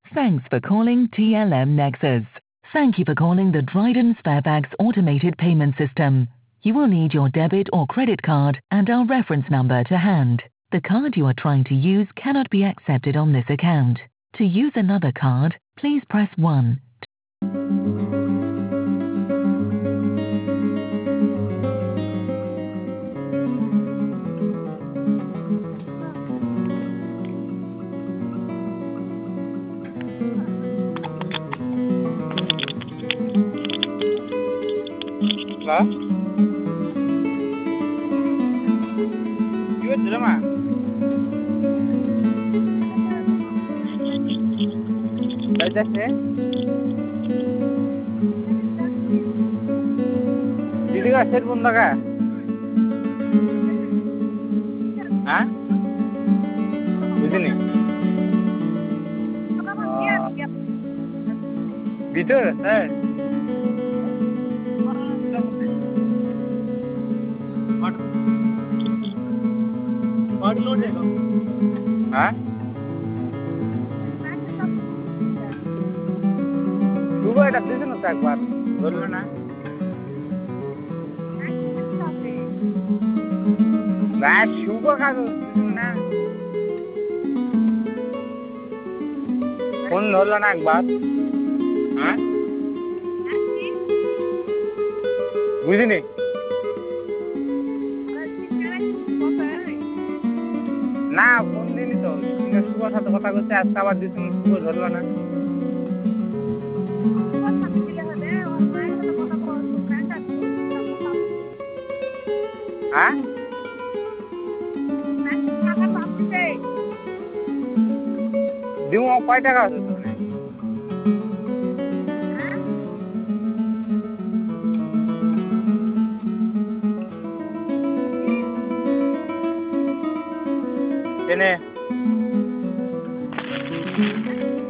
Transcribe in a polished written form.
Thanks for calling TLM Nexus. Thank you for calling the Dryden Sparebags automated payment system. You will need your debit or credit card and our reference number to hand. The card you are trying to use cannot be accepted on this account. To use another card, please press 1. Hả? Chưa chứ mà. Đây chắc thế. Didi ka set bunda ka? Ha? বুঝিনি ভিতর sir হ্যাঁ দুটো এটা দিয়েছেন তো একবার ধরলো না না শুভ কাগজ না ফোন ধরলো না একবার হ্যাঁ বুঝিনি না ফোন দিনি তো শুভর সাথে কথা বলতে আজকে আবার দিয়েছেন শুভ ধরলো না হ্যাঁ দিব কয় টাকা আছে তো Tiene